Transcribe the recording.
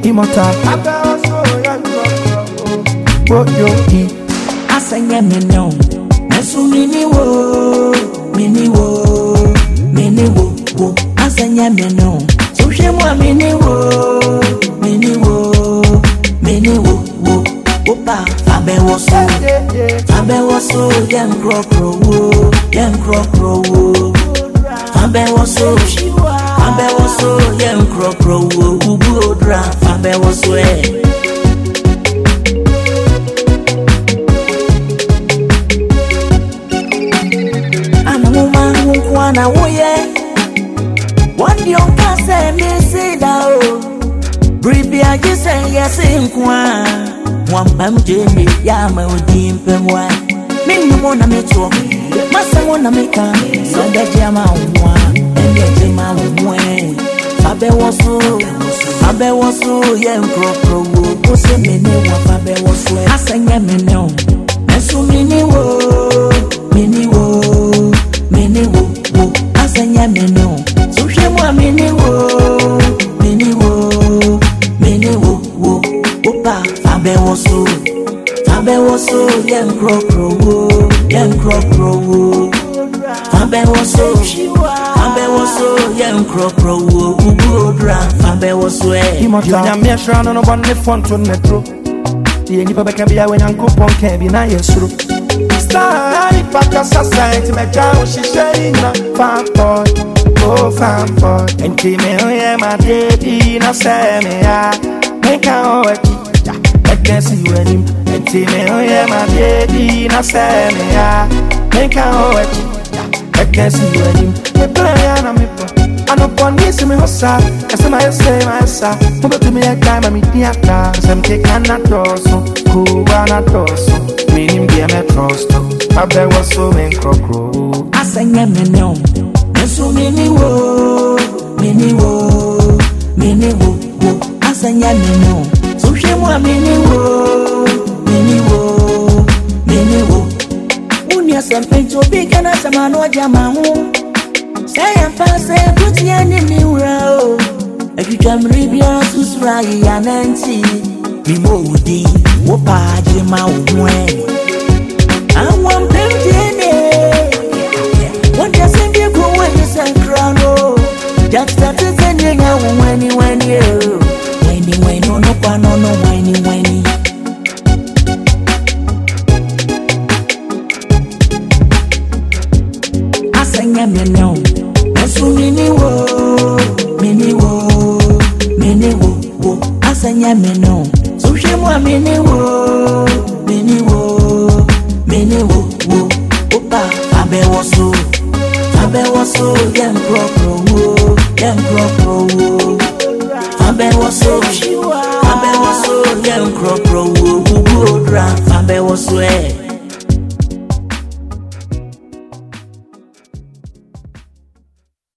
immortal. What you eat? I sang a menu. Nesu mini wo. I sang a menu. So she mo mini wo. Opa, abe woso, young crocro, abe woso, young crocro, ubudra, abe woso. Anamuma nkwana woye, wandi onkase misida o, bribi ajise yesi nkwa. Wampam Jamie, Yama, Dimpen, why? Many want to make talk, Massa want to make a so that Jama one, and the Jama way. Fabe was so young crocro, who said me name what Fabe was so. I sang a menu, and so many wo, I sang a menu, so she want many wo, Opa. Abe woso, young crocro, Abe woso, young crocro, ubudra, Abe woso. Immortal, me sure no one the fun to metro. The any papa can be when Uncle Pon can be nice through. Star, Papa society, my town, she saying, fan boy, oh fan boy, and came in my daddy, no say me, make a I can see you and him, and tell me, oh yeah, my baby, now say me, make a watch. I can see you and him, the player, and I'm upon this, me, Hossa, as I say, my son, move to me a time, I'm in the class, I'm taking a torso, cool, and a torso, meaning be a trust. I bet was so many crocro. I sang a menu, and so many wo, I sang a menu. So she want mini wo. Unya something to big and as a man or jama. Say I'm passing, put your name row. If you can reveal to Sray and Nancy, be moody, Wopa, Jima, way. I want them to what does it be when you send crown? Just started sending out when you. When no whiny. I sang a menu, and so many wo. I sang a menu, so she want many wo. Opa, Abe woso, young crocro, Abe woso, young crocro, ubudra, Abe woso.